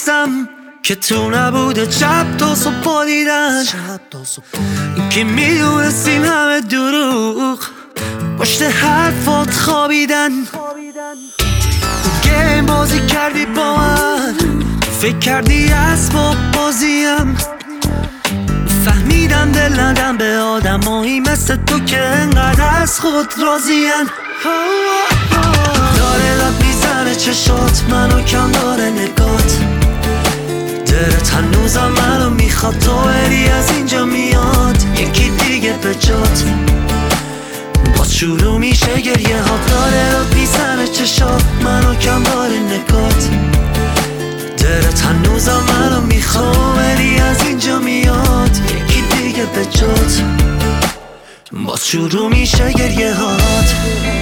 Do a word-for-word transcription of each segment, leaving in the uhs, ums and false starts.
میرسم که تو نبوده شب تا صبح دیدن، که میدونستیم همه دروغ پشت حرفات خوابیدن. گیم بازی کردی با من، فکر کردی اسباب بازیم. فهمیدم دل ندم به آدمایی مثل تو که انقدر از خود راضین. داره داد میزنه چشات منو کم داره نگات، دلت هنوزم منو میخواد تو بری از اینجا میاد یکی دیگه به جات. باز شروع میشه گریه ها، داره داد میزنه چشات منو کم داره نگات، دلت هنوزم منو میخواد بری از اینجا میاد یکی دیگه به جات. باز شروع میشه گریه هات.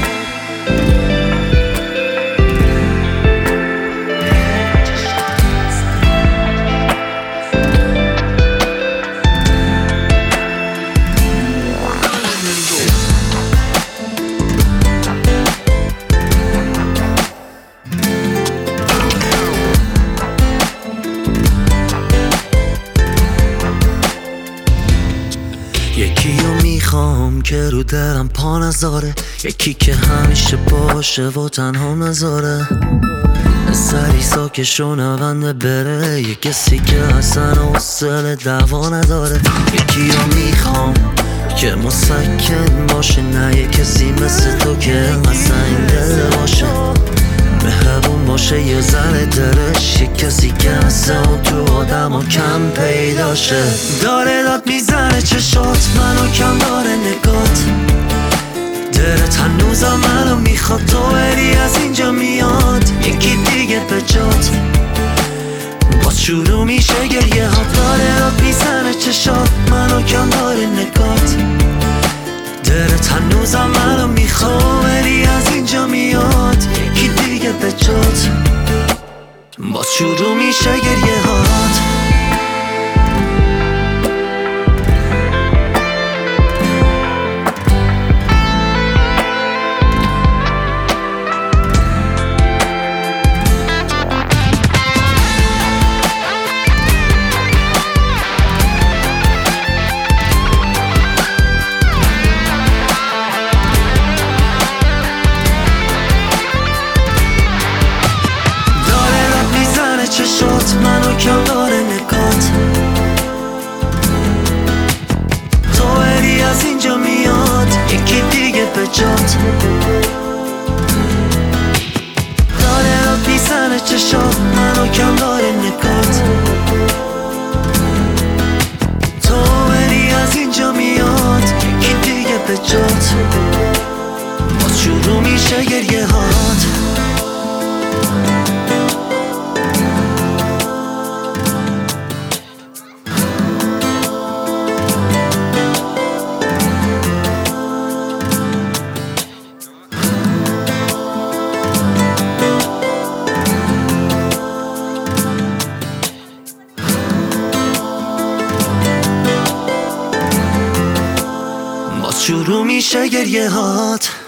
یکی رو میخوام که رو درم پا نذاره، یکی که همیشه باشه و تنها نذاره، سری ساکش و نونده بره، یه کسی که اصلا حوصله دعوا نداره. یکی رو میخوام که مسکن باشه، نه یه کسی مثل تو که اصلا این دل باشه، مهربون باشه یه ذره دلش، یه کسی که مثل اون تو آدم ها کم پیداشه. داره داد میزنه چشات منو کم داره نگات، دلت هنوزم منو میخواد تو بری از اینجا میاد یکی دیگه به جات. باز شروع میشه گریه ها، داره داد میزنه چشات منو کم داره نگات، دلت هنوزم منو میخواد بری از اینجا میاد یکی دیگه به جات. باز شروع میشه گریه هات. منو کم داره نگات، تو بری از اینجا میاد یکی دیگه به جات. داره داد میزنه چشات منو کم داره نگات، تو بری از اینجا میاد یکی دیگه به جات. باز شروع میشه گریه هات. شروع میشه گریه هات.